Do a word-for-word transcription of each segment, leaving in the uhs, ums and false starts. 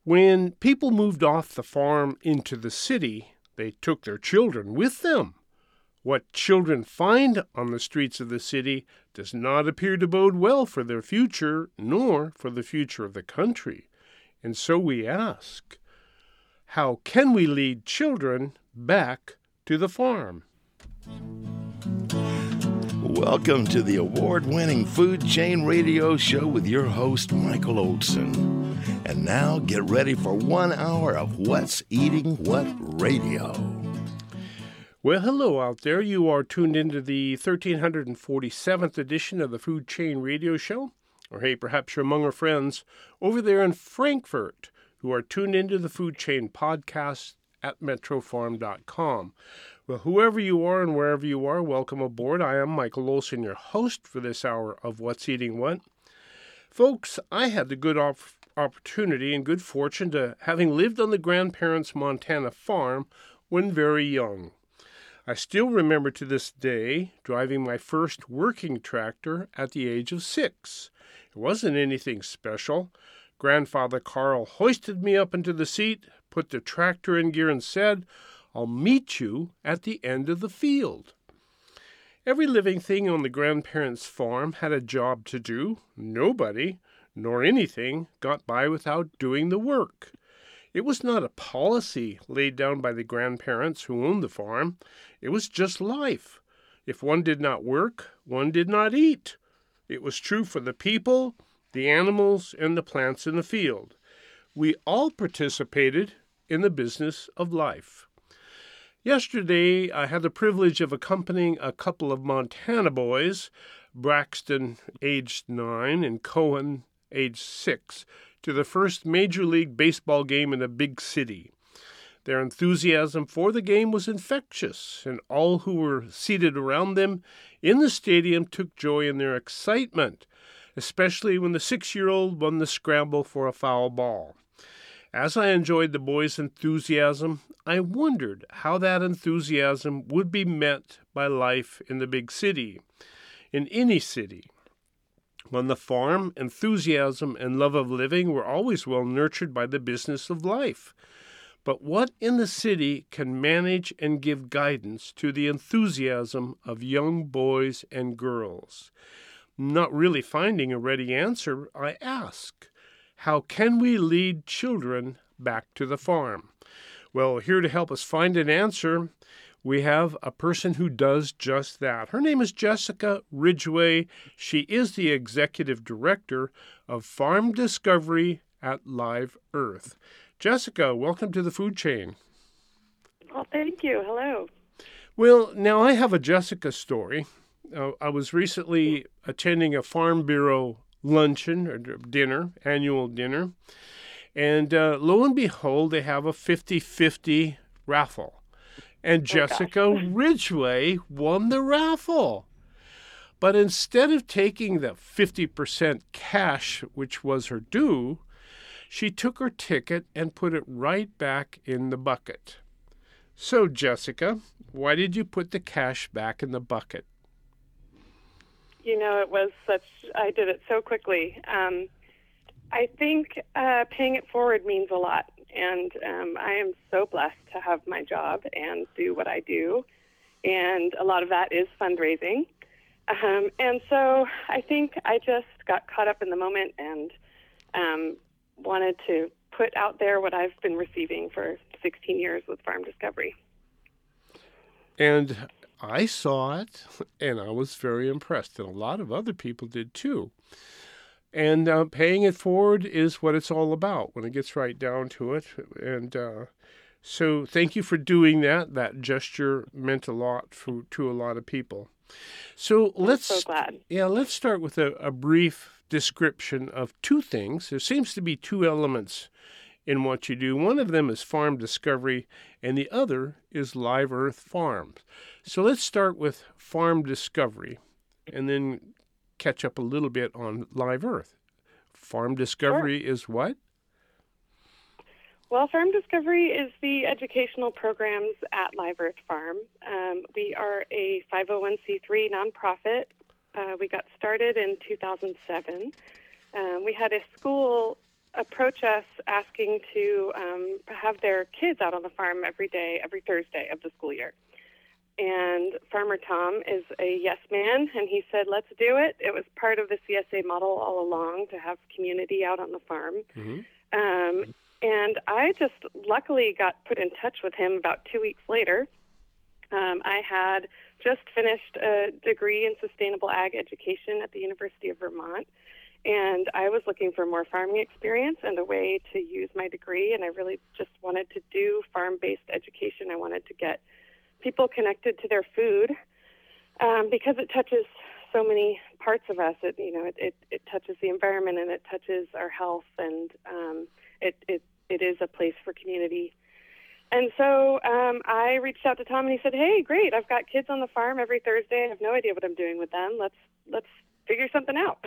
When people moved off the farm into the city, they took their children with them. What children find on the streets of the city does not appear to bode well for their future, nor for the future of the country. And so we ask, how can we lead children back to the farm? Welcome to the award-winning Food Chain Radio Show with your host, Michael Olson. And now get ready for one hour of What's Eating What Radio. Well, hello out there. You are tuned into the one thousand three hundred forty-seventh edition of the Food Chain Radio Show. Or hey, perhaps you're among our friends over there in Frankfurt who are tuned into the Food Chain podcast at metro farm dot com. Well, whoever you are and wherever you are, welcome aboard. I am Michael Olson, your host for this hour of What's Eating What. Folks, I had the good op- opportunity and good fortune to having lived on the grandparents' Montana farm when very young. I still remember to this day driving my first working tractor at the age of six. It wasn't anything special. Grandfather Carl hoisted me up into the seat, put the tractor in gear, and said, "I'll meet you at the end of the field." Every living thing on the grandparents' farm had a job to do. Nobody, nor anything, got by without doing the work. It was not a policy laid down by the grandparents who owned the farm. It was just life. If one did not work, one did not eat. It was true for the people, the animals, and the plants in the field. We all participated in the business of life. Yesterday, I had the privilege of accompanying a couple of Montana boys, Braxton, aged nine, and Cohen, aged six, to the first Major League Baseball game in a big city. Their enthusiasm for the game was infectious, and all who were seated around them in the stadium took joy in their excitement, especially when the six-year-old won the scramble for a foul ball. As I enjoyed the boys' enthusiasm, I wondered how that enthusiasm would be met by life in the big city, in any city. On the farm, enthusiasm and love of living were always well nurtured by the business of life. But what in the city can manage and give guidance to the enthusiasm of young boys and girls? Not really finding a ready answer, I ask, how can we lead children back to the farm? Well, here to help us find an answer, we have a person who does just that. Her name is Jessica Ridgway. She is the executive director of Farm Discovery at Live Earth. Jessica, welcome to the Food Chain. Well, thank you. Hello. Well, now I have a Jessica story. Uh, I was recently attending a Farm Bureau luncheon or dinner, annual dinner, and uh, lo and behold, they have a fifty-fifty raffle. And Jessica oh, Ridgway won the raffle. But instead of taking the fifty percent cash, which was her due, she took her ticket and put it right back in the bucket. So, Jessica, why did you put the cash back in the bucket? You know, it was such, I did it so quickly. Um, I think uh, paying it forward means a lot. And um, I am so blessed to have my job and do what I do. And a lot of that is fundraising. Um, and so I think I just got caught up in the moment and um, wanted to put out there what I've been receiving for sixteen years with Farm Discovery. And I saw it, and I was very impressed. And a lot of other people did too. And uh, paying it forward is what it's all about when it gets right down to it. And uh, so thank you for doing that. That gesture meant a lot for, to a lot of people. So let's, I'm so glad. Yeah, let's start with a, a brief description of two things. There seems to be two elements in what you do. One of them is Farm Discovery, and the other is Live Earth Farms. So let's start with Farm Discovery, and then catch up a little bit on Live Earth. Farm Discovery Sure. is what? Well, Farm Discovery is the educational programs at Live Earth Farm. Um, we are a five oh one c three nonprofit. Uh, we got started in two thousand seven. Um, we had a school approach us asking to um, have their kids out on the farm every day, every Thursday of the school year. And Farmer Tom is a yes man, and he said, let's do it. It was part of the C S A model all along to have community out on the farm. Mm-hmm. Um, and I just luckily got put in touch with him about two weeks later. Um, I had just finished a degree in sustainable ag education at the University of Vermont, and I was looking for more farming experience and a way to use my degree, and I really just wanted to do farm-based education. I wanted to get people connected to their food um, because it touches so many parts of us. It, you know, it, it, it touches the environment and it touches our health, and um, it, it, it is a place for community. And so um, I reached out to Tom, and he said, hey, great, I've got kids on the farm every Thursday. I have no idea what I'm doing with them. Let's, let's figure something out.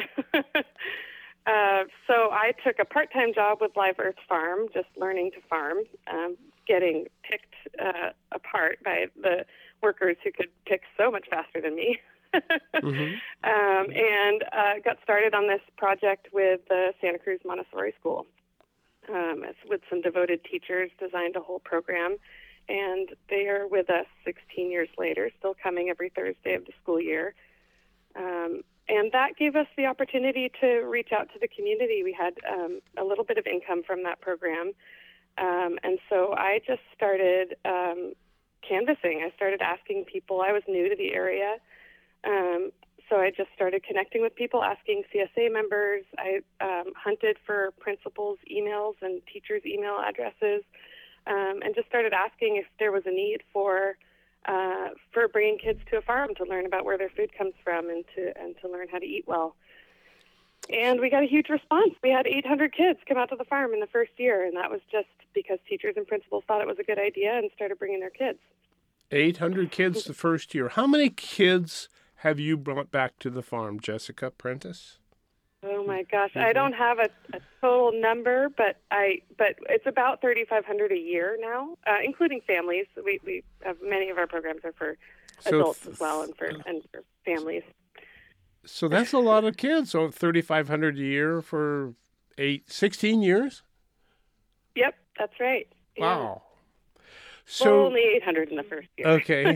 uh, so I took a part-time job with Live Earth Farm, just learning to farm, um, getting picked uh, apart by the workers who could pick so much faster than me. mm-hmm. um, and uh, got started on this project with the Santa Cruz Montessori School. Um, with some devoted teachers, designed a whole program, and they are with us sixteen years later, still coming every Thursday of the school year. Um, and that gave us the opportunity to reach out to the community. We had um, a little bit of income from that program. Um, and so I just started um, canvassing. I started asking people. I was new to the area. Um, so I just started connecting with people, asking C S A members. I um, hunted for principals' emails and teachers' email addresses, um, and just started asking if there was a need for uh, for bringing kids to a farm to learn about where their food comes from and to and to learn how to eat well. And we got a huge response. We had eight hundred kids come out to the farm in the first year, and that was just because teachers and principals thought it was a good idea and started bringing their kids. eight hundred kids the first year. How many kids have you brought back to the farm, Jessica Prentice? Oh my gosh, mm-hmm. I don't have a, a total number, but I but it's about thirty-five hundred a year now, uh, including families. We we have many of our programs are for so adults th- as well, and for and for families. So that's a lot of kids. So thirty-five hundred a year for eight, sixteen years? Yep, that's right. Yeah. Wow. So well, only eight hundred in the first year. Okay.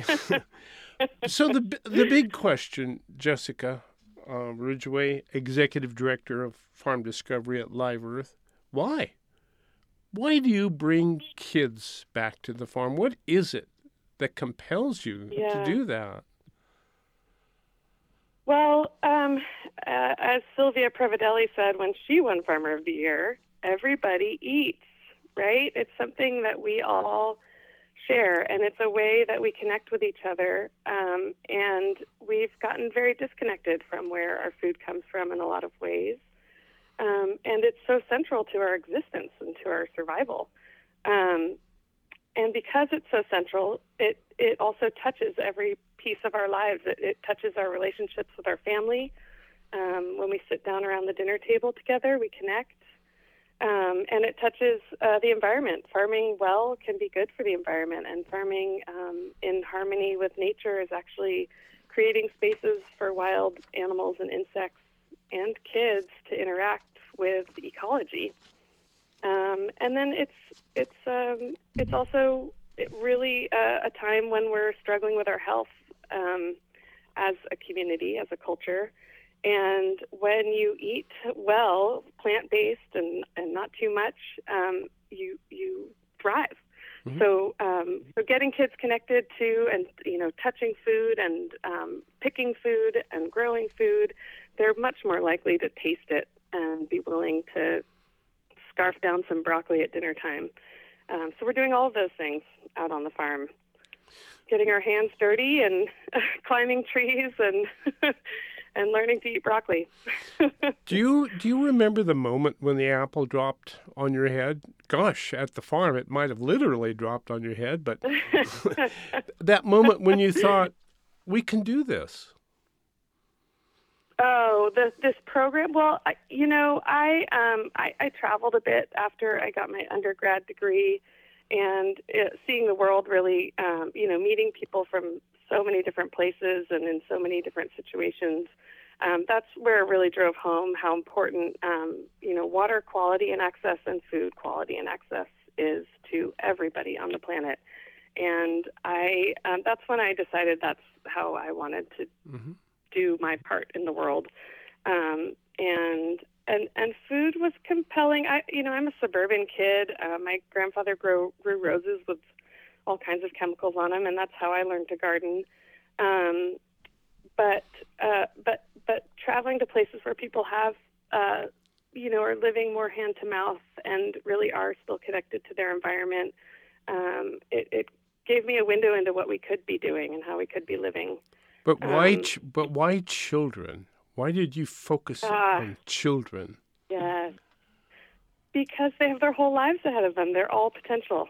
So the the big question, Jessica uh, Ridgway, Executive Director of Farm Discovery at Live Earth, why? Why do you bring kids back to the farm? What is it that compels you yeah. to do that? Well, um, uh, as Sylvia Prevedelli said when she won Farmer of the Year, everybody eats, right? It's something that we all share, and it's a way that we connect with each other. Um, and we've gotten very disconnected from where our food comes from in a lot of ways. Um, and it's so central to our existence and to our survival. Um, and because it's so central, it, it also touches every piece of our lives. It, it touches our relationships with our family. Um, when we sit down around the dinner table together, we connect. Um, and it touches uh, the environment. Farming well can be good for the environment, and farming um, in harmony with nature is actually creating spaces for wild animals and insects and kids to interact with ecology. Um, and then it's it's um, it's also really a, a time when we're struggling with our health um, as a community, as a culture. And when you eat well, plant-based and, and not too much, um, you you thrive. Mm-hmm. So um, so getting kids connected to and you know touching food and um, picking food and growing food, they're much more likely to taste it and be willing to scarf down some broccoli at dinner time. Um, so we're doing all of those things out on the farm, getting our hands dirty and uh, climbing trees and. and learning to eat broccoli. do you do you remember the moment when the apple dropped on your head? Gosh, at the farm, it might have literally dropped on your head, but that moment when you thought, we can do this. Oh, the, this program? Well, I, you know, I, um, I I traveled a bit after I got my undergrad degree, and it, seeing the world really, um, you know, meeting people from so many different places and in so many different situations um, that's where it really drove home how important, um, you know, water quality and access and food quality and access is to everybody on the planet. And I, um, that's when I decided that's how I wanted to mm-hmm. do my part in the world. Um, and and and food was compelling. I, you know, I'm a suburban kid. Uh, my grandfather grew grew roses with all kinds of chemicals on them, and that's how I learned to garden. Um, but uh, but but traveling to places where people have, uh, you know, are living more hand to mouth and really are still connected to their environment. Um, it, it gave me a window into what we could be doing and how we could be living. But why? Um, Ch- but why children? Why did you focus uh, on children? Yeah, because they have their whole lives ahead of them. They're all potential.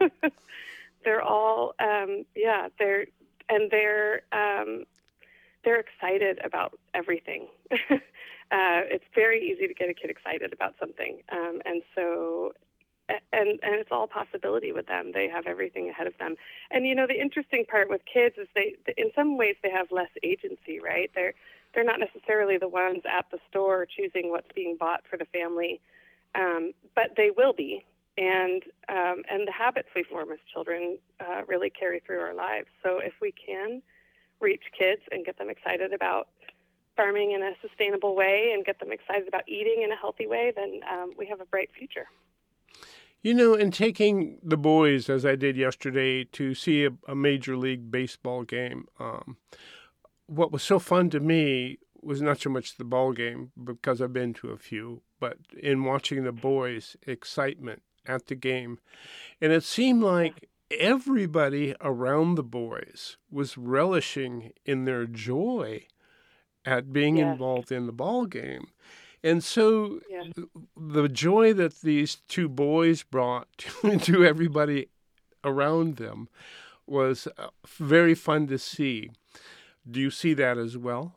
They're all, um, yeah, they're and they're um, they're excited about everything. uh, it's very easy to get a kid excited about something, um, and so. And and it's all possibility with them. They have everything ahead of them. And you know, the interesting part with kids is they, in some ways, they have less agency, right? They're they're not necessarily the ones at the store choosing what's being bought for the family, um, but they will be. And um, and the habits we form as children uh, really carry through our lives. So if we can reach kids and get them excited about farming in a sustainable way and get them excited about eating in a healthy way, then um, we have a bright future. You know, in taking the boys, as I did yesterday, to see a, a Major League Baseball game, um, what was so fun to me was not so much the ball game, because I've been to a few, but in watching the boys' excitement at the game. And it seemed like everybody around the boys was relishing in their joy at being Yes. involved in the ball game. And so yeah. the joy that these two boys brought to, to everybody around them was very fun to see. Do you see that as well?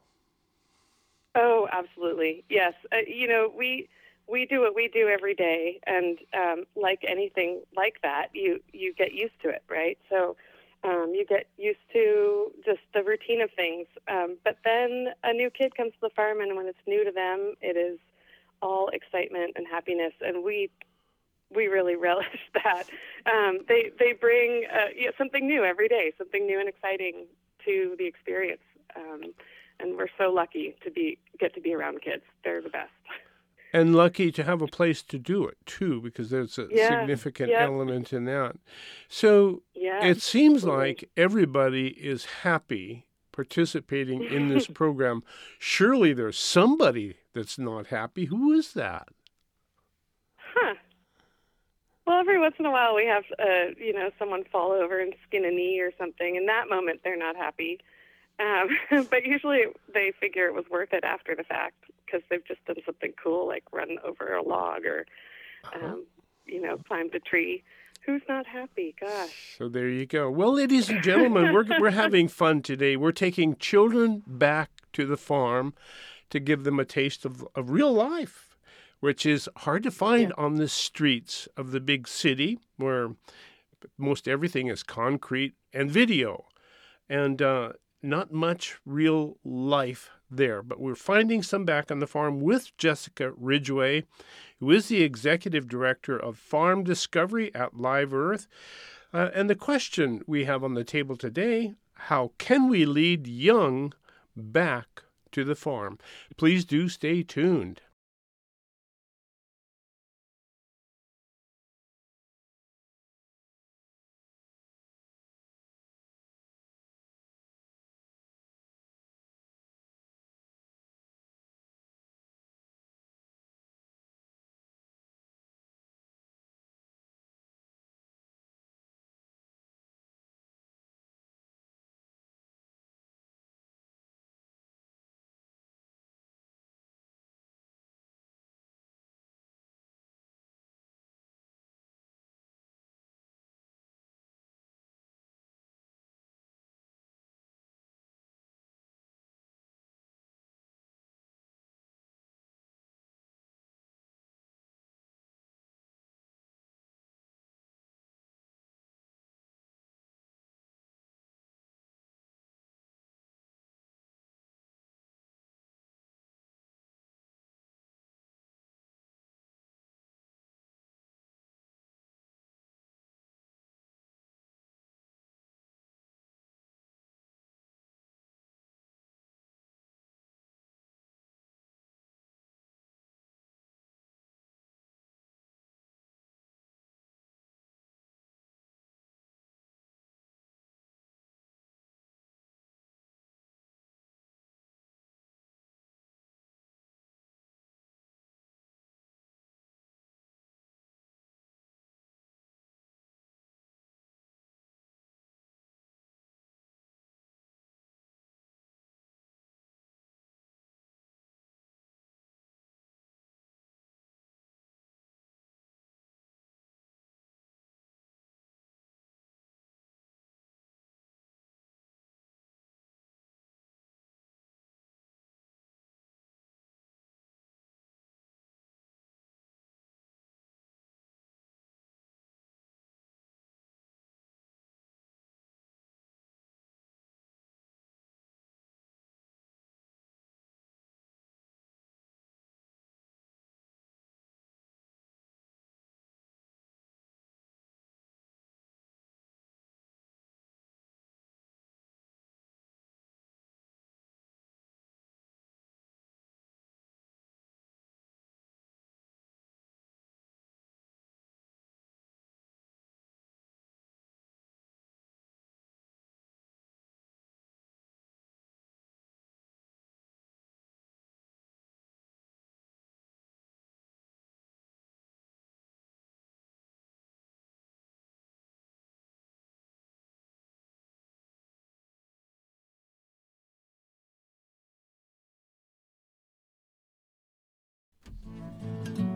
Oh, absolutely. Yes. Uh, you know, we we do what we do every day. And um, like anything like that, you, you get used to it, right? So um, you get used to just the routine of things. Um, but then a new kid comes to the farm, and when it's new to them, it is all excitement and happiness. And we we really relish that. Um, they they bring uh, yeah, something new every day, something new and exciting to the experience. Um, and we're so lucky to be get to be around kids. They're the best. And lucky to have a place to do it, too, because there's a yeah, significant yeah. element in that. So yeah, it seems absolutely. like everybody is happy participating in this program. Surely there's somebody that's not happy. Who is that? Huh. Well, every once in a while we have, uh, you know, someone fall over and skin a knee or something. In that moment, they're not happy. Um, but usually they figure it was worth it after the fact because they've just done something cool, like run over a log or, um, uh-huh. you know, climbed a tree. Who's not happy? Gosh. So there you go. Well, ladies and gentlemen, we're we're having fun today. We're taking children back to the farm to give them a taste of, of real life, which is hard to find yeah. on the streets of the big city where most everything is concrete and video. And uh, not much real life there, but we're finding some back on the farm with Jessica Ridgway, who is the executive director of Farm Discovery at Live Earth. Uh, and the question we have on the table today, how can we lead young back to the farm? Please do stay tuned.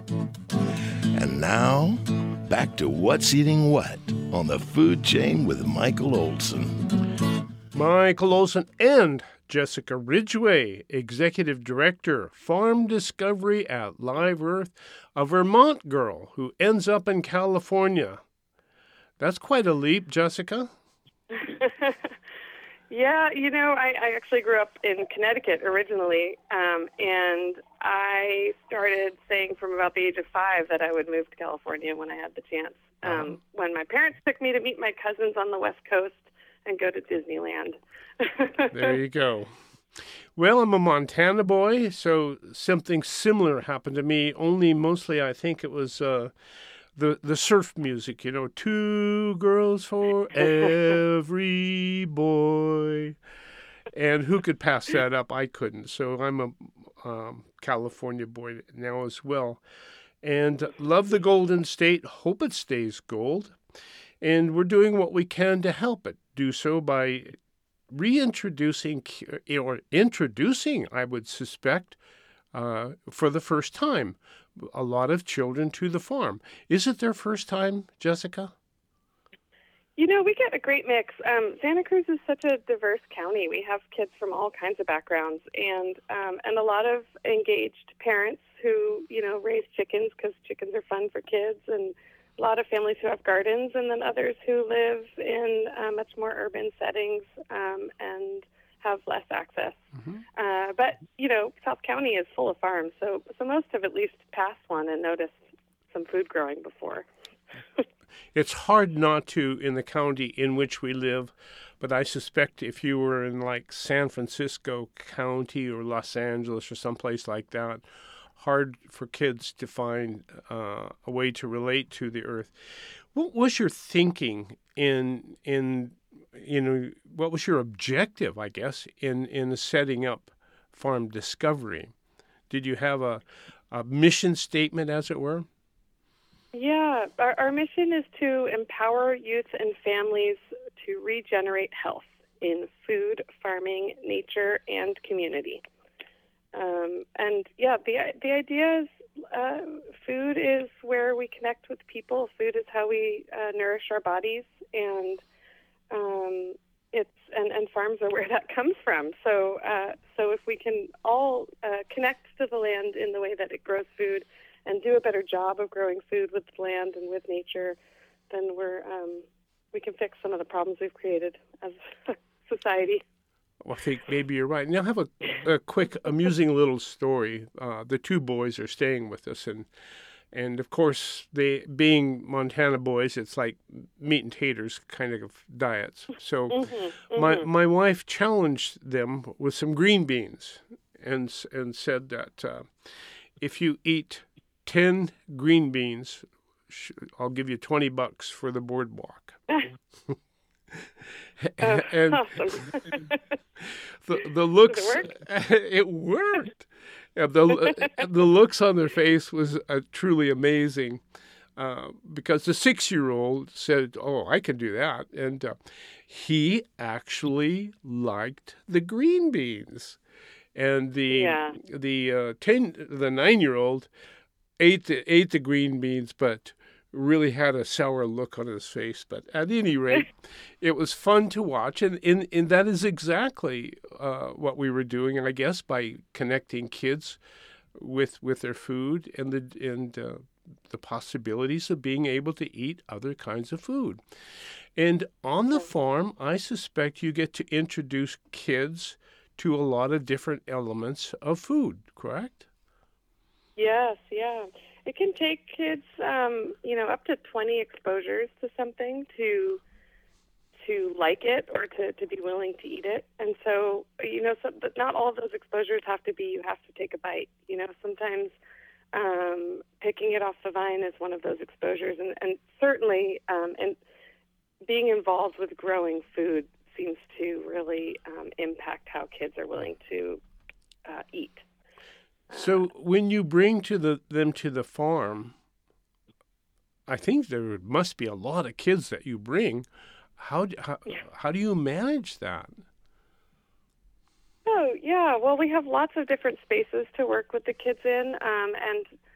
And now, back to What's Eating What on the Food Chain with Michael Olson. Michael Olson and Jessica Ridgway, Executive Director, Farm Discovery at Live Earth, a Vermont girl who ends up in California. That's quite a leap, Jessica. Yeah, you know, I, I actually grew up in Connecticut originally, um, and I started saying from about the age of five that I would move to California when I had the chance. Um, uh-huh. When my parents took me to meet my cousins on the West Coast and go to Disneyland. There you go. Well, I'm a Montana boy, so something similar happened to me, only mostly I think it was uh, the, the surf music, you know, two girls for every boy. And who could pass that up? I couldn't. So I'm a um, California boy now as well. And love the Golden State, hope it stays gold. And we're doing what we can to help it. Do so by reintroducing or introducing, I would suspect, uh, for the first time, a lot of children to the farm. Is it their first time, Jessica? You know, we get a great mix. Um, Santa Cruz is such a diverse county. We have kids from all kinds of backgrounds, and um, and a lot of engaged parents who, you know, raise chickens because chickens are fun for kids, and a lot of families who have gardens, and then others who live in uh, much more urban settings um, and have less access. Mm-hmm. Uh, but, you know, South County is full of farms, so so most have at least passed one and noticed some food growing before. It's hard not to in the county in which we live, but I suspect if you were in like San Francisco County or Los Angeles or someplace like that, hard for kids to find uh, a way to relate to the earth. What was your thinking in in you know what was your objective, I guess, in in setting up Farm Discovery? Did you have a, a mission statement, as it were? Yeah, our, our mission is to empower youth and families to regenerate health in food, farming, nature, and community. Um, and yeah, the the idea is uh, food is where we connect with people. Food is how we uh, nourish our bodies, and um, it's and, and farms are where that comes from. So uh, so if we can all uh, connect to the land in the way that it grows food, and do a better job of growing food with the land and with nature, then we're um, we can fix some of the problems we've created as a society. Well, I think maybe you're right. Now, I have a, a quick, amusing little story. Uh, the two boys are staying with us, and and of course, they being Montana boys, it's like meat and taters kind of diets. So, mm-hmm, mm-hmm. my my wife challenged them with some green beans, and and said that uh, if you eat ten green beans, I'll give you twenty bucks for the boardwalk. and and the the looks, it, it worked. Yeah, the the looks on their face was uh, truly amazing, uh, because the six-year-old said, "Oh, I can do that," and uh, he actually liked the green beans, and the yeah. the uh, ten the nine-year-old ate the, ate the green beans, but really had a sour look on his face. But at any rate, it was fun to watch, and, and, and that is exactly uh, what we were doing, I guess, by connecting kids with with their food and the and uh, the possibilities of being able to eat other kinds of food. And on the farm, I suspect you get to introduce kids to a lot of different elements of food, correct? Yes, yeah. It can take kids, um, you know, up to twenty exposures to something to to like it or to, to be willing to eat it. And so, you know, so, but not all of those exposures have to be you have to take a bite. You know, sometimes um, picking it off the vine is one of those exposures. And, and certainly um, and being involved with growing food seems to really um, impact how kids are willing to uh, eat. So when you bring to the them to the farm, I think there must be a lot of kids that you bring. How do, how, yeah. how do you manage that? Oh, yeah. Well, we have lots of different spaces to work with the kids in, um, and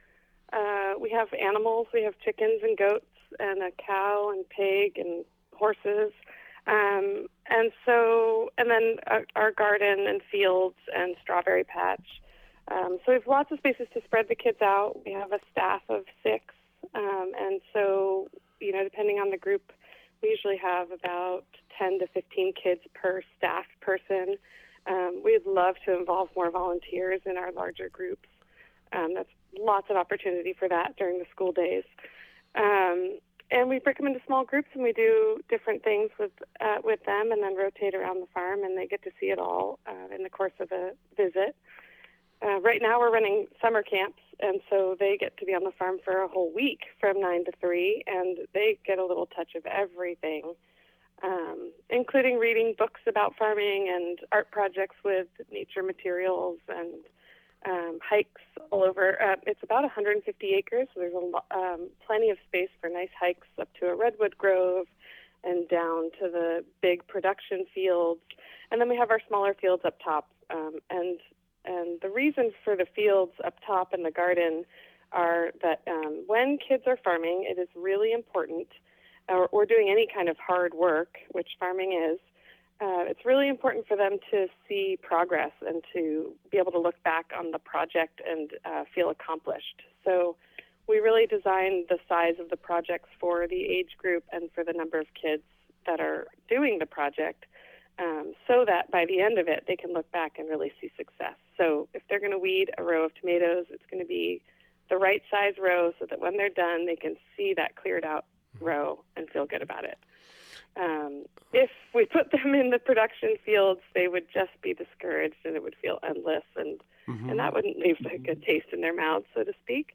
Uh, we have animals. We have chickens and goats and a cow and pig and horses. Um, and so, and then our, our garden and fields and strawberry patch. Um, so we have lots of spaces to spread the kids out. We have a staff of six. Um, and so, you know, depending on the group, we usually have about ten to fifteen kids per staff person. Um, we'd love to involve more volunteers in our larger groups. Um, that's lots of opportunity for that during the school days. Um, and we break them into small groups, and we do different things with uh, with them, and then rotate around the farm, and they get to see it all uh, in the course of a visit. Uh, right now we're running summer camps, and so they get to be on the farm for a whole week from nine to three, and they get a little touch of everything, um, including reading books about farming and art projects with nature materials and um, hikes all over. Uh, it's about one hundred fifty acres, so there's a lo- um, plenty of space for nice hikes up to a redwood grove and down to the big production fields. And then we have our smaller fields up top, um, and And the reason for the fields up top in the garden are that um, when kids are farming, it is really important, or, or doing any kind of hard work, which farming is, uh, it's really important for them to see progress and to be able to look back on the project and uh, feel accomplished. So we really designed the size of the projects for the age group and for the number of kids that are doing the project, Um, so that by the end of it, they can look back and really see success. So if they're going to weed a row of tomatoes, it's going to be the right size row so that when they're done, they can see that cleared out row and feel good about it. Um, if we put them in the production fields, they would just be discouraged, and it would feel endless, and, mm-hmm. and that wouldn't leave a good taste in their mouths, so to speak.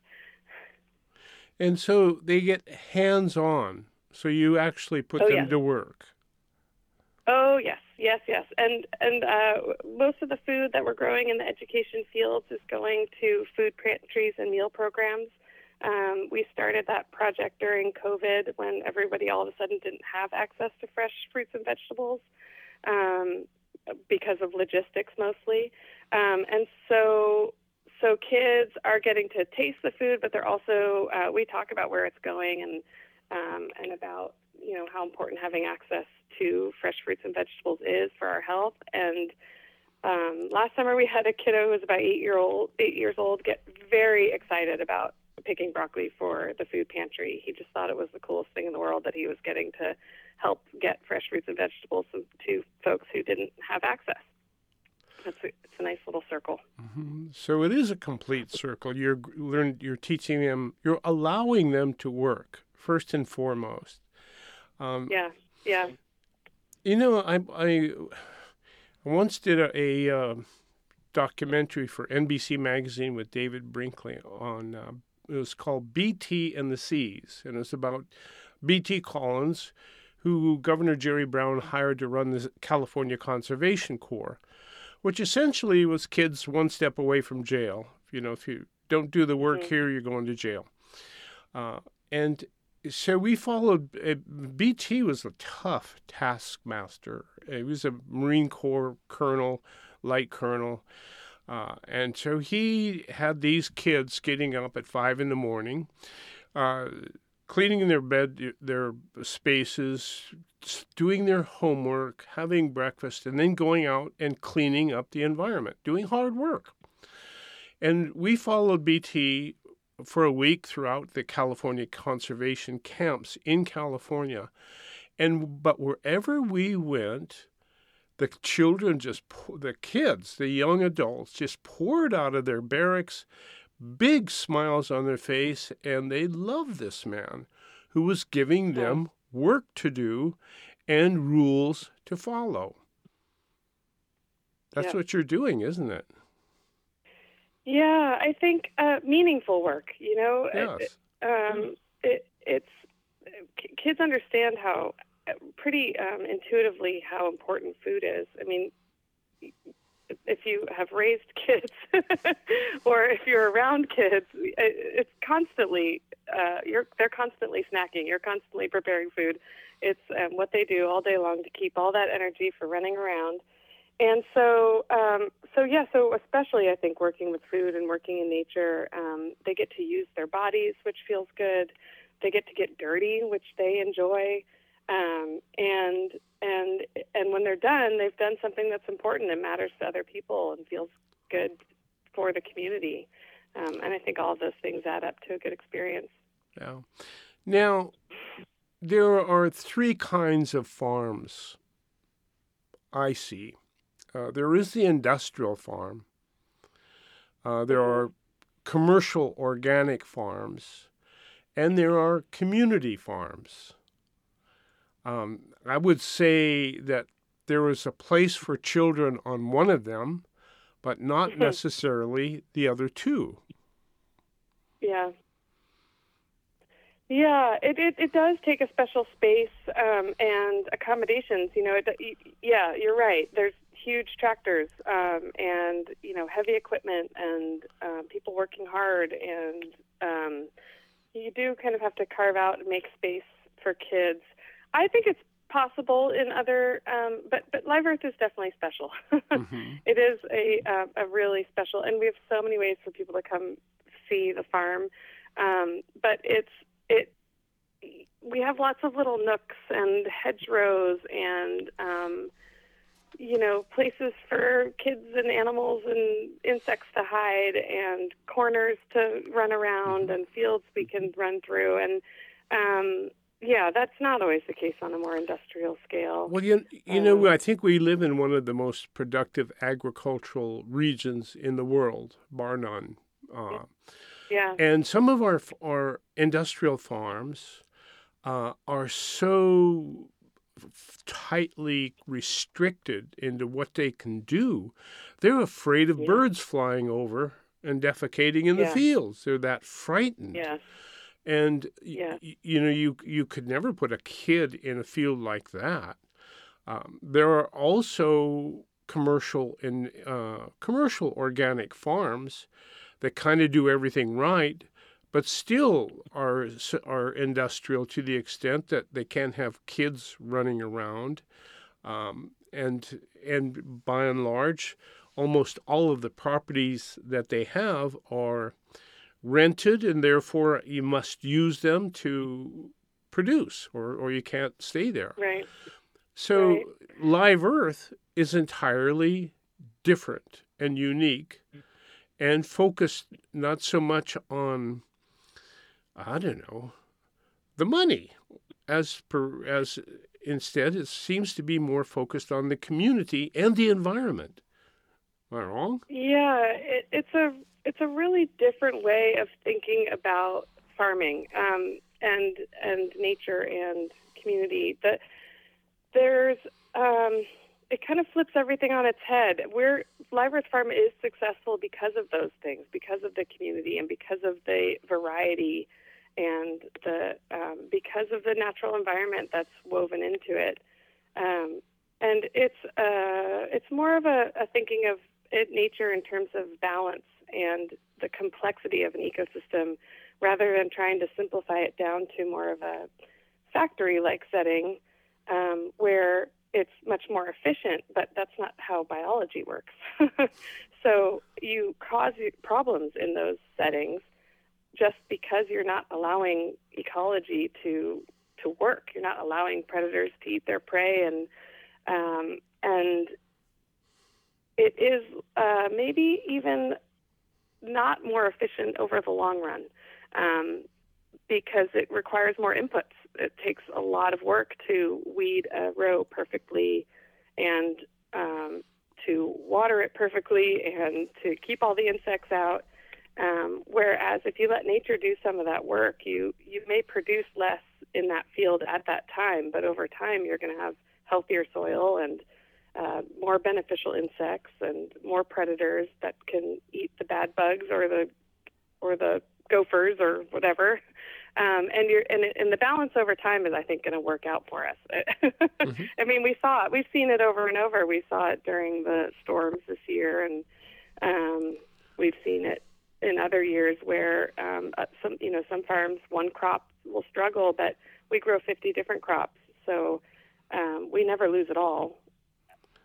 And so they get hands-on, so you actually put oh, them yes. to work. Oh, yes, yes, yes. And and uh, most of the food that we're growing in the education fields is going to food pantries and meal programs. Um, we started that project during COVID when everybody all of a sudden didn't have access to fresh fruits and vegetables um, because of logistics mostly. Um, and so so kids are getting to taste the food, but they're also, uh, we talk about where it's going and um, and about, you know, how important having access to fresh fruits and vegetables is for our health. And um, last summer we had a kiddo who was about eight year old, eight years old, get very excited about picking broccoli for the food pantry. He just thought it was the coolest thing in the world that he was getting to help get fresh fruits and vegetables to folks who didn't have access. It's a, it's a nice little circle. Mm-hmm. So it is a complete circle. You're learn, you're teaching them, you're allowing them to work first and foremost. Um, yeah, yeah. You know, I I once did a, a uh, documentary for N B C Magazine with David Brinkley on. Uh, it was called B T and the Seas, and it was about B T Collins, who Governor Jerry Brown hired to run the California Conservation Corps, which essentially was kids one step away from jail. You know, if you don't do the work mm-hmm. here, you're going to jail. Uh, and so we followed, uh, B T was a tough taskmaster. He was a Marine Corps colonel, light colonel. Uh, and so he had these kids getting up at five in the morning, uh, cleaning their bed, their spaces, doing their homework, having breakfast, and then going out and cleaning up the environment, doing hard work. And we followed B T for a week throughout the California conservation camps in California. And but wherever we went, the children just, the kids, the young adults just poured out of their barracks, big smiles on their face, and they loved this man who was giving them work to do and rules to follow. That's yeah. what you're doing, isn't it? Yeah, I think uh, meaningful work, you know. Yes. Um, it, it's kids understand how pretty um, intuitively how important food is. I mean, if you have raised kids or if you're around kids, it's constantly uh, you're they're constantly snacking. You're constantly preparing food. It's um, what they do all day long to keep all that energy for running around. and so, um, so yeah, so especially I think working with food and working in nature, um, they get to use their bodies, which feels good. They get to get dirty, which they enjoy, um, and and and when they're done, they've done something that's important and matters to other people and feels good for the community. Um, and I think all of those things add up to a good experience. Yeah. Now, there are three kinds of farms I see. Uh, there is the industrial farm. Uh, there are commercial organic farms, and there are community farms. Um, I would say that there is a place for children on one of them, but not necessarily the other two. Yeah. Yeah, it, it, it does take a special space um, and accommodations. You know, it, yeah, you're right. There's huge tractors um, and, you know, heavy equipment and uh, people working hard. And um, you do kind of have to carve out and make space for kids. I think it's possible in other, um, but, but Live Earth is definitely special. Mm-hmm. It is a, uh, a really special, and we have so many ways for people to come see the farm. Um, but it's, It, we have lots of little nooks and hedgerows and, um, you know, places for kids and animals and insects to hide and corners to run around and fields we can run through. And, um, yeah, that's not always the case on a more industrial scale. Well, you, you um, know, I think we live in one of the most productive agricultural regions in the world, bar none. Uh, Yeah. And some of our our industrial farms uh, are so tightly restricted into what they can do. They're afraid of yeah. birds flying over and defecating in yeah. the fields. They're that frightened. Yeah. And yeah. y- you know, you you could never put a kid in a field like that. Um, there are also commercial and uh, commercial organic farms that kind of do everything right, but still are are industrial to the extent that they can't have kids running around, um, and and by and large, almost all of the properties that they have are rented, and therefore you must use them to produce, or or you can't stay there. Right. So right. Live Earth is entirely different and unique, and focused not so much on, I don't know, the money, as per as instead it seems to be more focused on the community and the environment. Am I wrong? Yeah, it, it's a it's a really different way of thinking about farming um, and and nature and community. That there's um, it kind of flips everything on its head. We're Live Earth Farm is successful because of those things, because of the community and because of the variety and the um, because of the natural environment that's woven into it. Um, and it's uh, it's more of a, a thinking of it, nature in terms of balance and the complexity of an ecosystem, rather than trying to simplify it down to more of a factory-like setting um, where it's much more efficient, but that's not how biology works. So you cause problems in those settings just because you're not allowing ecology to to work. You're not allowing predators to eat their prey, and um, and it is uh, maybe even not more efficient over the long run um, because it requires more inputs. It takes a lot of work to weed a row perfectly and um, to water it perfectly and to keep all the insects out. Um, whereas if you let nature do some of that work, you, you may produce less in that field at that time, but over time you're going to have healthier soil and uh, more beneficial insects and more predators that can eat the bad bugs or the or the gophers or whatever. Um, and you're and, and the balance over time is, I think, going to work out for us. mm-hmm. I mean, we saw it. We've seen it over and over. We saw it during the storms this year, and um, we've seen it in other years where um, some, you know, some farms, one crop will struggle, but we grow fifty different crops, so um, we never lose at all.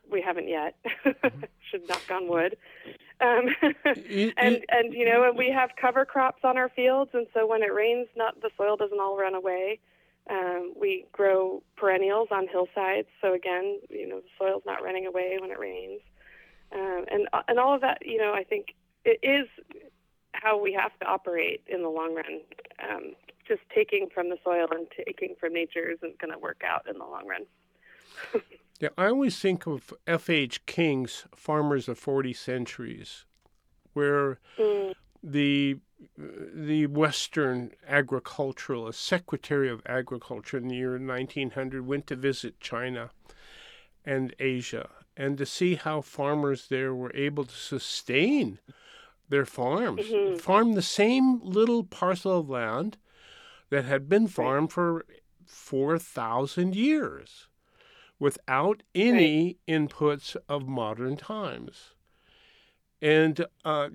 we haven't yet. Should knock on wood. Um, it, and, it, and, you know, we have cover crops on our fields, and so when it rains, not the soil doesn't all run away. Um, we grow perennials on hillsides, so again, you know, the soil's not running away when it rains. Um, and, and all of that, you know, I think it is how we have to operate in the long run. Um, just taking from the soil and taking from nature isn't going to work out in the long run. Yeah, I always think of F H King's Farmers of forty Centuries, where mm. the the Western agriculturalist, Secretary of Agriculture in the year nineteen hundred, went to visit China and Asia, and to see how farmers there were able to sustain their farms, mm-hmm. farm the same little parcel of land that had been farmed for four thousand years without any right. inputs of modern times. And uh,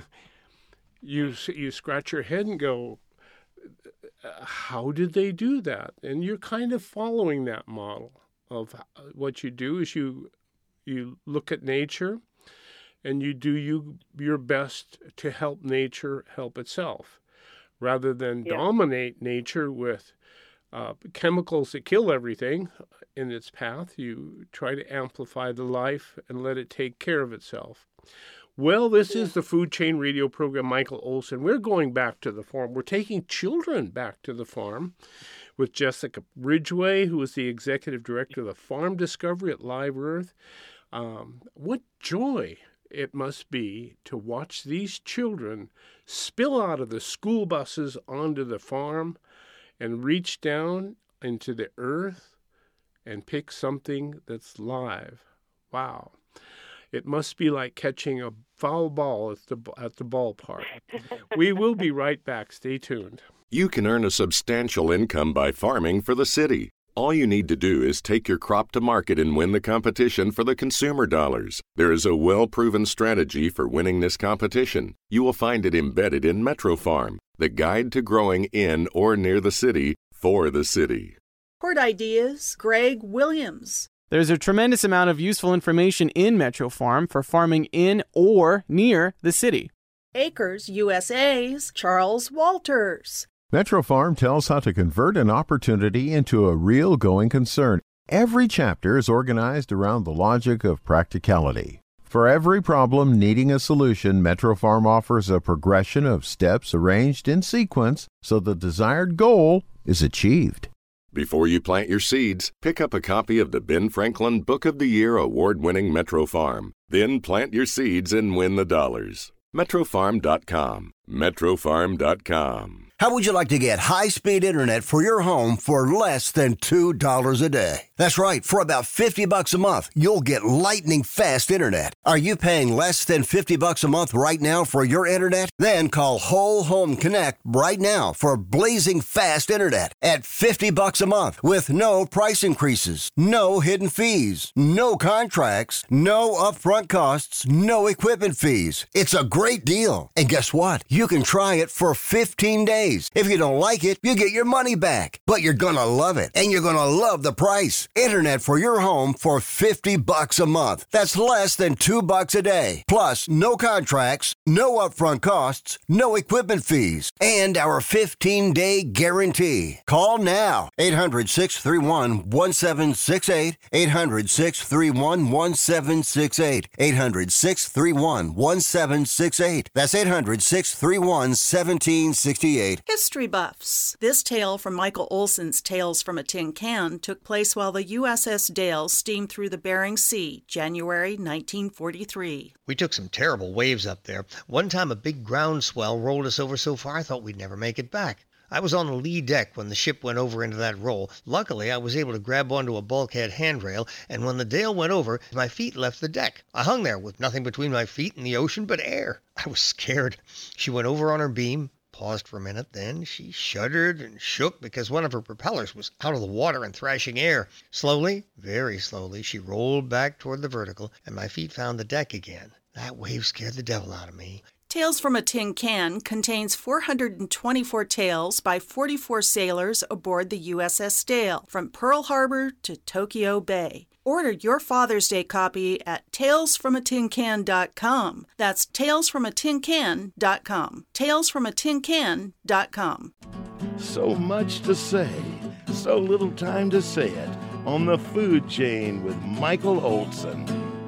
you you scratch your head and go, how did they do that? And you're kind of following that model of what you do is you you look at nature and you do you your best to help nature help itself, rather than yeah. dominate nature with uh, chemicals that kill everything in its path. You try to amplify the life and let it take care of itself. Well, this yeah. is the Food Chain Radio program, Michael Olson. We're going back to the farm. We're taking children back to the farm with Jessica Ridgway, who is the executive director of the Farm Discovery at Live Earth. Um, what joy it must be to watch these children spill out of the school buses onto the farm and reach down into the earth and pick something that's live. Wow. It must be like catching a foul ball at the, at the ballpark. We will be right back. Stay tuned. You can earn a substantial income by farming for the city. All you need to do is take your crop to market and win the competition for the consumer dollars. There is a well-proven strategy for winning this competition. You will find it embedded in Metro Farm, the guide to growing in or near the city for the city. Port Ideas, Greg Williams. There's a tremendous amount of useful information in Metro Farm for farming in or near the city. Acres U S A's Charles Walters. Metro Farm tells how to convert an opportunity into a real going concern. Every chapter is organized around the logic of practicality. For every problem needing a solution, Metro Farm offers a progression of steps arranged in sequence so the desired goal is achieved. Before you plant your seeds, pick up a copy of the Ben Franklin Book of the Year award-winning Metro Farm. Then plant your seeds and win the dollars. Metro Farm dot com. Metro Farm dot com. How would you like to get high-speed internet for your home for less than two dollars a day? That's right. For about fifty bucks a month, you'll get lightning-fast internet. Are you paying less than fifty bucks a month right now for your internet? Then call Whole Home Connect right now for blazing fast internet at fifty bucks a month with no price increases, no hidden fees, no contracts, no upfront costs, no equipment fees. It's a great deal. And guess what? You can try it for fifteen days. If you don't like it, you get your money back. But you're gonna love it, and you're gonna love the price. Internet for your home for fifty bucks a month. That's less than two bucks a day. Plus, no contracts, no upfront costs, no equipment fees, and our fifteen-day guarantee. Call now. eight hundred, six three one, one seven six eight. eight hundred, six three one, one seven six eight. eight hundred, six three one, one seven six eight. That's eight hundred, six three one, one seven six eight. History buffs. This tale from Michael Olson's Tales from a Tin Can took place while the U S S Dale steamed through the Bering Sea, January nineteen forty-three. We took some terrible waves up there. One time a big ground swell rolled us over so far I thought we'd never make it back. I was on the lee deck when the ship went over into that roll. Luckily, I was able to grab onto a bulkhead handrail, and when the Dale went over, my feet left the deck. I hung there with nothing between my feet and the ocean but air. I was scared. She went over on her beam, paused for a minute, then she shuddered and shook because one of her propellers was out of the water and thrashing air. Slowly, very slowly, she rolled back toward the vertical, and my feet found the deck again. That wave scared the devil out of me. Tales from a Tin Can contains four hundred twenty-four tales by forty-four sailors aboard the U S S Dale, from Pearl Harbor to Tokyo Bay. Order your Father's Day copy at tales from a tin can dot com. That's tales from a tin can dot com. tales from a tin can dot com. So much to say, so little time to say it on the Food Chain with Michael Olson.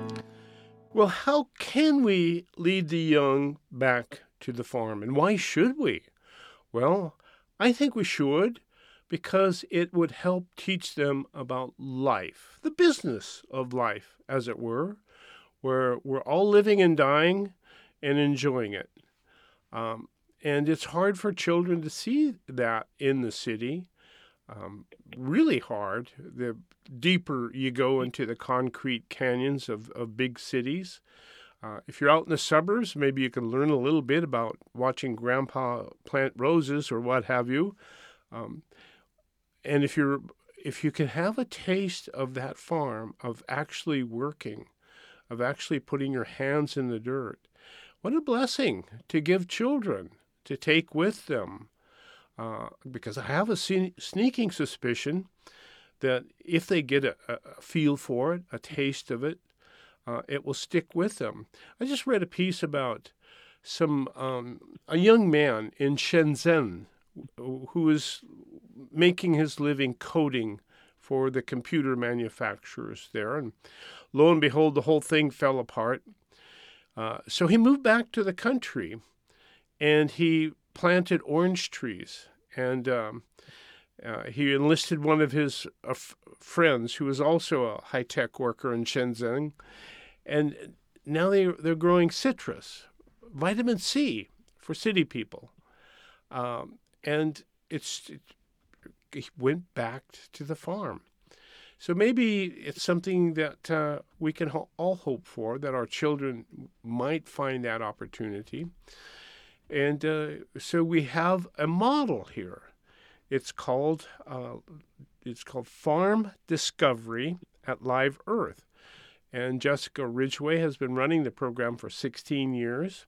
Well, how can we lead the young back to the farm, and why should we? Well, I think we should, because it would help teach them about life, the business of life, as it were, where we're all living and dying and enjoying it. Um, and it's hard for children to see that in the city, um, really hard, the deeper you go into the concrete canyons of, of big cities. Uh, if you're out in the suburbs, maybe you can learn a little bit about watching Grandpa plant roses or what have you. Um, And if you're if you can have a taste of that farm, of actually working, of actually putting your hands in the dirt, what a blessing to give children, to take with them. Uh, because I have a sneaking suspicion that if they get a, a feel for it, a taste of it, uh, it will stick with them. I just read a piece about some um, a young man in Shenzhen who is making his living coding for the computer manufacturers there. And lo and behold, the whole thing fell apart. Uh, so he moved back to the country, and he planted orange trees. And um, uh, he enlisted one of his uh, f- friends, who was also a high-tech worker in Shenzhen. And now they, they're growing citrus, vitamin C for city people. Um, and it's... It, He went back to the farm. So maybe it's something that uh, we can ho- all hope for, that our children might find that opportunity. And uh, so we have a model here. It's called uh, it's called Farm Discovery at Live Earth. And Jessica Ridgway has been running the program for sixteen years.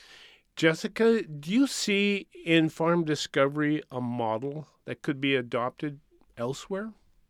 Jessica, do you see in Farm Discovery a model that could be adopted elsewhere?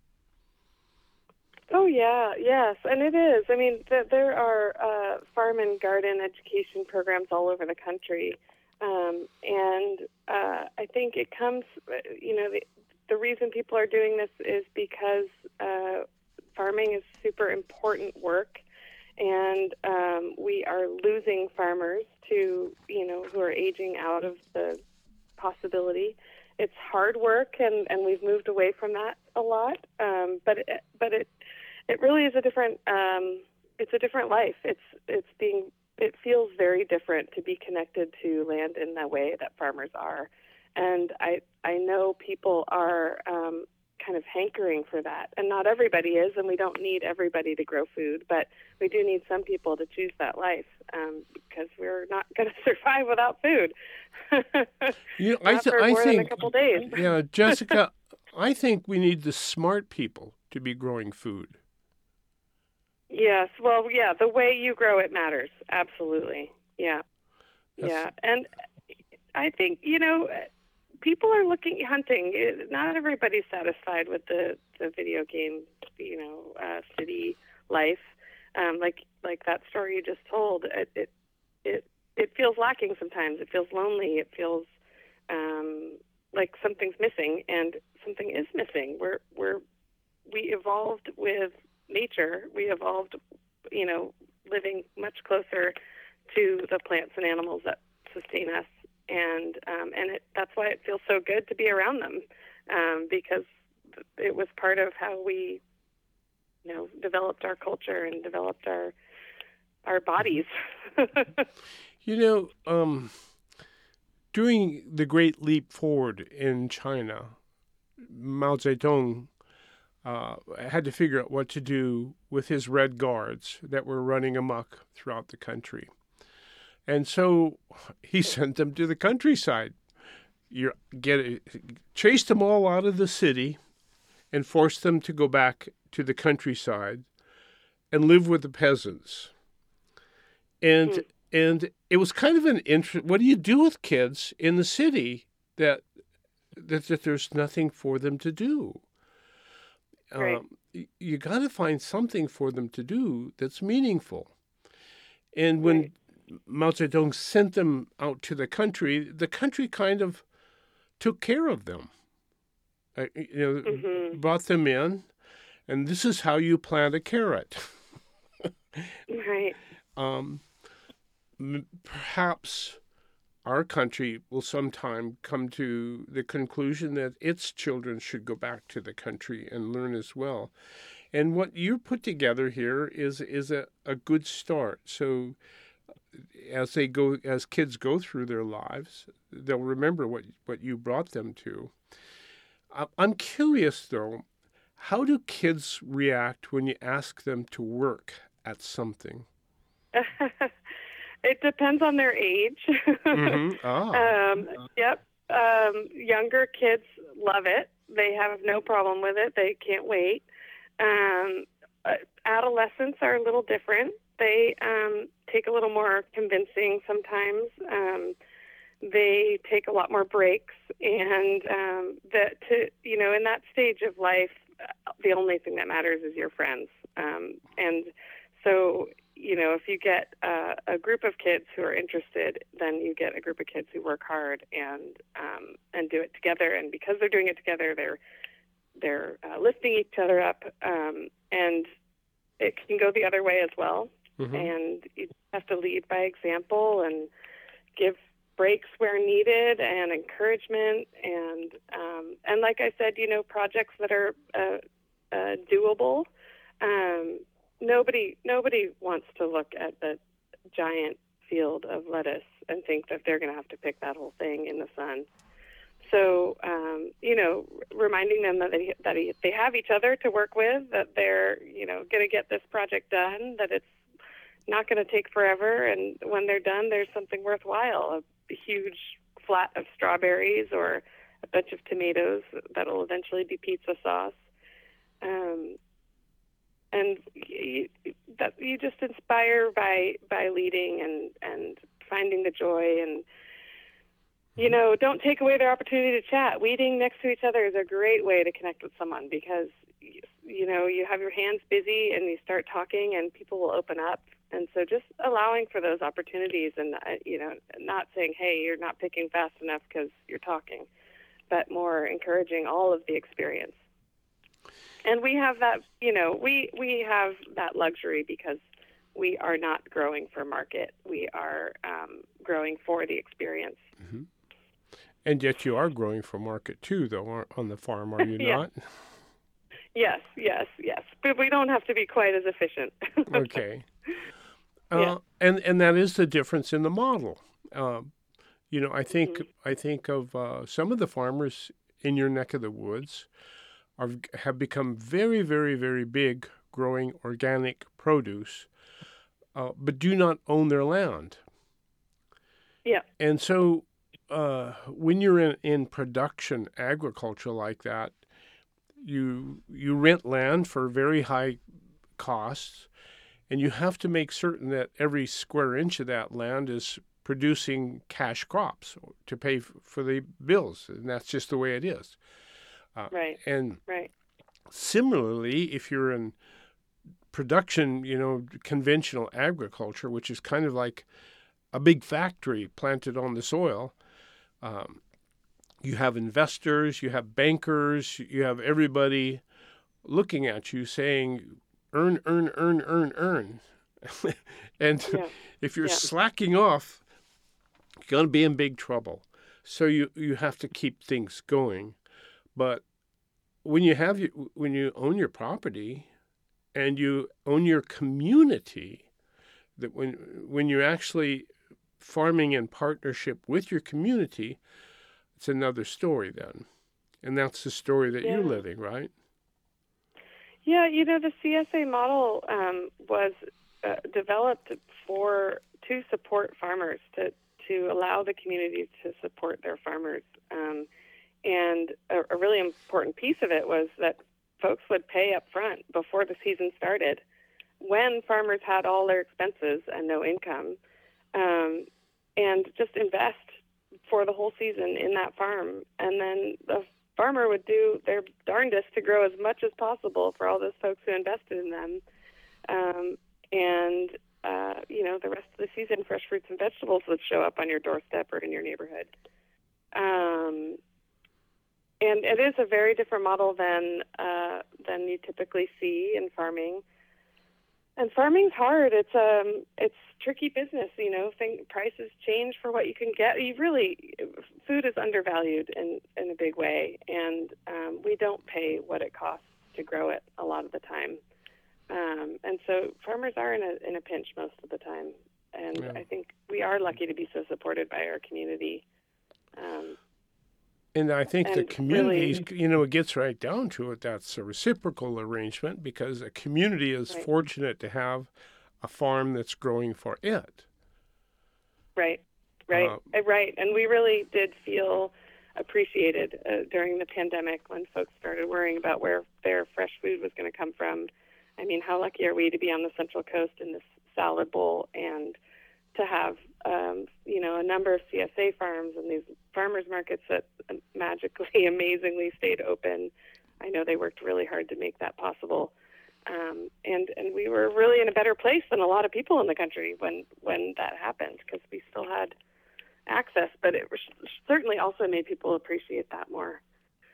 Oh, yeah, yes, and it is. I mean, th- there are uh, farm and garden education programs all over the country, um, and uh, I think it comes, you know, the, the reason people are doing this is because uh, farming is super important work, and um, we are losing farmers to, you know, who are aging out of the possibility. It's hard work, and, and we've moved away from that a lot. Um, but it, but it it really is a different um, it's a different life. It's it's being it feels very different to be connected to land in the way that farmers are, and I I know people are um, kind of hankering for that, and not everybody is, and we don't need everybody to grow food, but we do need some people to choose that life, um, because we're not going to survive without food. You know, I, th- for I more think, than a couple days. yeah, Jessica, I think we need the smart people to be growing food. Yes, well, yeah, the way you grow it matters, absolutely. Yeah, That's... yeah, and I think, you know, people are looking, hunting. Not everybody's satisfied with the, the video game, you know, uh, city life. Um, like like that story you just told, it, it it it feels lacking sometimes. It feels lonely. It feels um, like something's missing, and something is missing. We're we're we evolved with nature. We evolved, you know, living much closer to the plants and animals that sustain us. And um, and it, that's why it feels so good to be around them, um, because it was part of how we, you know, developed our culture and developed our our bodies. You know, um, during the Great Leap Forward in China, Mao Zedong uh, had to figure out what to do with his Red Guards that were running amok throughout the country. And so he sent them to the countryside. You get chased them all out of the city and forced them to go back to the countryside and live with the peasants. And mm. and it was kind of an interest. What do you do with kids in the city that that, that there's nothing for them to do? Right. um, y- you got to find something for them to do that's meaningful. And when Right. Mao Zedong sent them out to the country, the country kind of took care of them. Uh, you know, Mhm. brought them in, and this is how you plant a carrot. Right. Um, m- perhaps our country will sometime come to the conclusion that its children should go back to the country and learn as well. And what you put together here is is a, a good start. So as they go, as kids go through their lives, they'll remember what, what you brought them to. I- I'm curious, though, how do kids react when you ask them to work at something? It depends on their age. Mm-hmm. Ah. um, yep. Um, younger kids love it. They have no problem with it. They can't wait. Um, uh, adolescents are a little different. They um, take a little more convincing sometimes. Um, they take a lot more breaks, and um, that to you know in that stage of life, uh, the only thing that matters is your friends. Um, and so you know if you get uh, a group of kids who are interested, then you get a group of kids who work hard and um, and do it together. And because they're doing it together, they're they're uh, lifting each other up, um, and it can go the other way as well. Mm-hmm. And you have to lead by example and give breaks where needed and encouragement. And um, and like I said, you know, projects that are uh, uh, doable. Um, nobody nobody wants to look at the giant field of lettuce and think that they're going to have to pick that whole thing in the sun. So, um, you know, reminding them that they, that they have each other to work with, that they're, you know, going to get this project done, that it's not going to take forever, and when they're done, there's something worthwhile, a huge flat of strawberries or a bunch of tomatoes that'll eventually be pizza sauce. Um, and you, that you just inspire by, by leading and, and finding the joy. And you know, don't take away their opportunity to chat. Weeding next to each other is a great way to connect with someone because, you know, you have your hands busy and you start talking and people will open up. And so just allowing for those opportunities and, uh, you know, not saying, hey, you're not picking fast enough because you're talking, but more encouraging all of the experience. And we have that, you know, we, we have that luxury because we are not growing for market. We are um, growing for the experience. Mm-hmm. And yet you are growing for market too, though, on the farm, are you Yeah. not? Yes, yes, yes. But we don't have to be quite as efficient. Okay. Uh, Yeah. and, and that is the difference in the model. Um, you know, I think Mm-hmm. I think of uh, some of the farmers in your neck of the woods are, have become very, very, very big growing organic produce, uh, but do not own their land. Yeah. And so uh, when you're in, in production agriculture like that, you you rent land for very high costs, and you have to make certain that every square inch of that land is producing cash crops to pay f- for the bills, and that's just the way it is. Uh, Right. And Right. similarly, if you're in production, you know, conventional agriculture, which is kind of like a big factory planted on the soil, um, you have investors, you have bankers, you have everybody looking at you saying, earn, earn, earn, earn, earn. And Yeah. if you're Yeah. slacking off, you're going to be in big trouble. So you, you have to keep things going. But when you have your, when you own your property and you own your community, that when when you're actually farming in partnership with your community, it's another story then. And that's the story that Yeah. you're living, right? Yeah, you know, the C S A model um, was uh, developed for to support farmers, to, to allow the community to support their farmers. Um, and a, a really important piece of it was that folks would pay up front before the season started when farmers had all their expenses and no income, um, and just invest for the whole season in that farm. And then the farmer would do their darndest to grow as much as possible for all those folks who invested in them. Um, and, uh, you know, the rest of the season, fresh fruits and vegetables would show up on your doorstep or in your neighborhood. Um, and it is a very different model than uh, than you typically see in farming. And farming's hard. It's um, it's tricky business. You know, thing, prices change for what you can get. You really, food is undervalued in, in a big way, and um, we don't pay what it costs to grow it a lot of the time. Um, and so farmers are in a in a pinch most of the time. And yeah. I think we are lucky to be so supported by our community. Um, And I think and the community, really, you know, it gets right down to it. That's a reciprocal arrangement because a community is right. fortunate to have a farm that's growing for it. Right, right, uh, right. And we really did feel appreciated uh, during the pandemic when folks started worrying about where their fresh food was going to come from. I mean, how lucky are we to be on the Central Coast in this salad bowl and to have, um, you know, a number of C S A farms and these farmers markets that magically, amazingly stayed open. I know they worked really hard to make that possible. Um, and, and we were really in a better place than a lot of people in the country when, when that happened because we still had access, but it certainly also made people appreciate that more.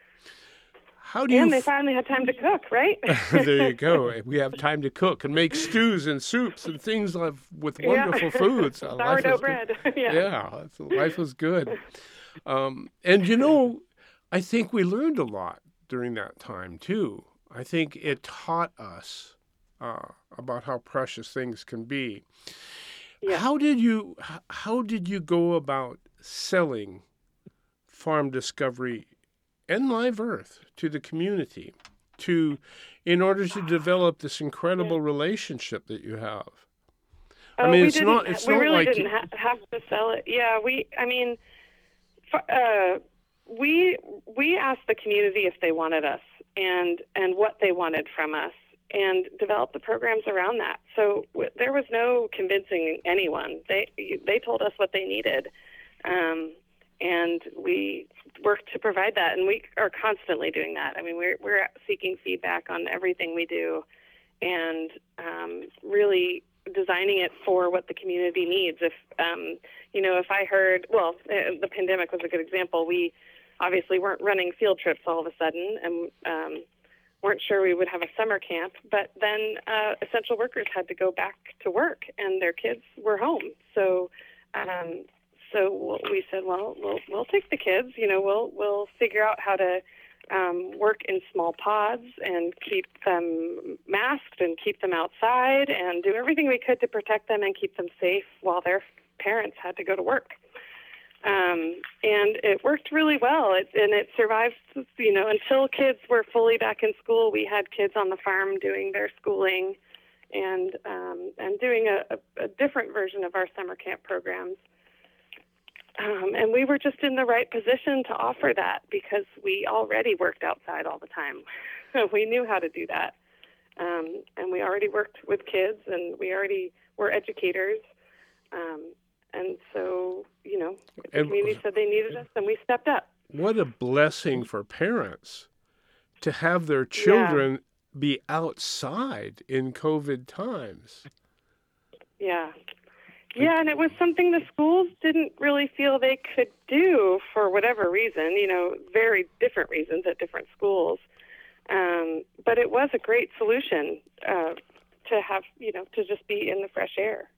How do you and they f- finally had time to cook, right? There you go. We have time to cook and make stews and soups and things like, with wonderful yeah. foods. Sourdough bread. yeah, yeah life was good. Um, and, you know, I think we learned a lot during that time, too. I think it taught us uh, about how precious things can be. Yeah. How did you How did you go about selling Farm Discovery and Live Earth to the community, to in order to develop this incredible yeah. relationship that you have? Oh, I mean, we it's didn't, not. It's we not really like didn't you... ha- have to sell it. Yeah, we. I mean, uh, we we asked the community if they wanted us and and what they wanted from us, and developed the programs around that. So w- there was no convincing anyone. They they told us what they needed. Um, And we work to provide that, and we are constantly doing that. I mean, we're we're seeking feedback on everything we do, and um, really designing it for what the community needs. If um, you know, if I heard, well, the pandemic was a good example. We obviously weren't running field trips all of a sudden, and um, weren't sure we would have a summer camp. But then uh, essential workers had to go back to work, and their kids were home. So. Um, So we said, well, we'll we'll take the kids. You know, we'll we'll figure out how to um, work in small pods and keep them masked and keep them outside and do everything we could to protect them and keep them safe while their parents had to go to work. Um, and it worked really well. It, and it survived. You know, until kids were fully back in school, we had kids on the farm doing their schooling and um, and doing a, a, a different version of our summer camp programs. Um, and we were just in the right position to offer that because we already worked outside all the time. We knew how to do that. Um, and we already worked with kids, and we already were educators. Um, and so, you know, the and, community said they needed us, and we stepped up. What a blessing for parents to have their children yeah. be outside in COVID times. Yeah. Yeah, and it was something the schools didn't really feel they could do for whatever reason, you know, very different reasons at different schools. Um, but it was a great solution uh, to have, you know, to just be in the fresh air.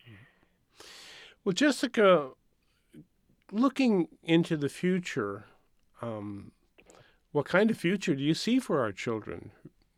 Well, Jessica, looking into the future, um, what kind of future do you see for our children?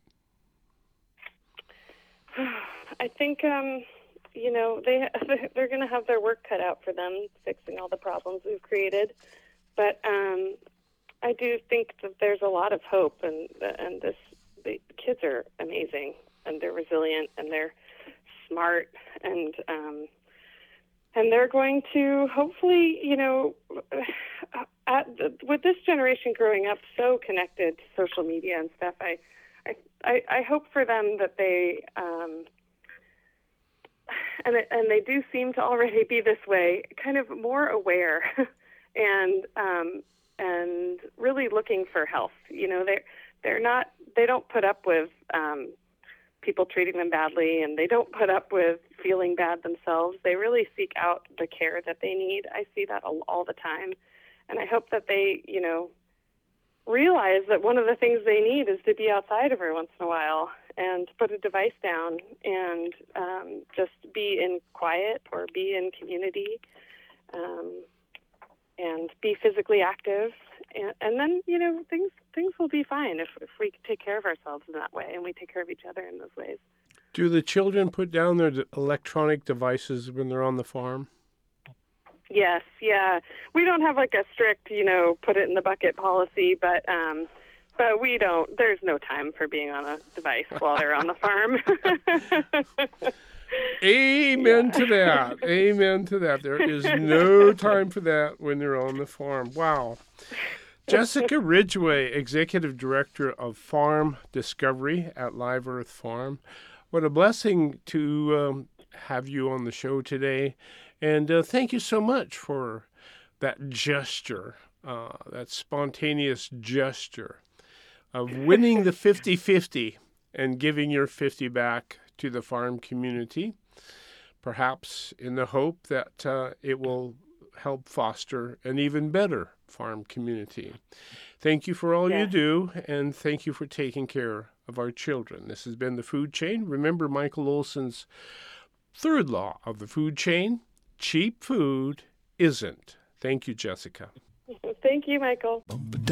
I think... Um, You know, they, they're going to have their work cut out for them, fixing all the problems we've created. But um, I do think that there's a lot of hope, and and this the kids are amazing, and they're resilient, and they're smart, and um, and they're going to hopefully, you know, at the, with this generation growing up so connected to social media and stuff, I I, I hope for them that they. Um, And, it, and they do seem to already be this way, kind of more aware and um, and really looking for health. You know, they're, they're not, they don't put up with um, people treating them badly, and they don't put up with feeling bad themselves. They really seek out the care that they need. I see that all, all the time. And I hope that they, you know, realize that one of the things they need is to be outside every once in a while and put a device down and um, just be in quiet or be in community um, and be physically active. And, and then, you know, things things will be fine if, if we take care of ourselves in that way and we take care of each other in those ways. Do the children put down their electronic devices when they're on the farm? Yes, yeah. We don't have like a strict, you know, put it in the bucket policy, but um, but we don't. There's no time for being on a device while they're on the farm. Amen yeah. to that. Amen to that. There is no time for that when they're on the farm. Wow. Jessica Ridgway, Executive Director of Farm Discovery at Live Earth Farm. What a blessing to um, have you on the show today. And uh, thank you so much for that gesture, uh, that spontaneous gesture of winning the fifty-fifty and giving your fifty back to the farm community, perhaps in the hope that uh, it will help foster an even better farm community. Thank you for all yeah. you do, and thank you for taking care of our children. This has been The Food Chain. Remember Michael Olson's third law of the food chain: cheap food isn't. Thank you, Jessica. Thank you, Michael.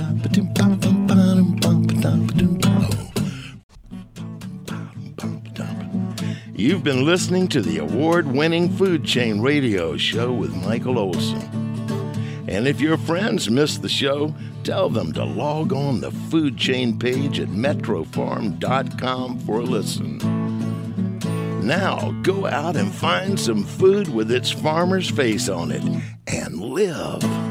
You've been listening to the award-winning Food Chain Radio Show with Michael Olson. And if your friends missed the show, tell them to log on the Food Chain page at metro farm dot com for a listen. Now, go out and find some food with its farmer's face on it and live.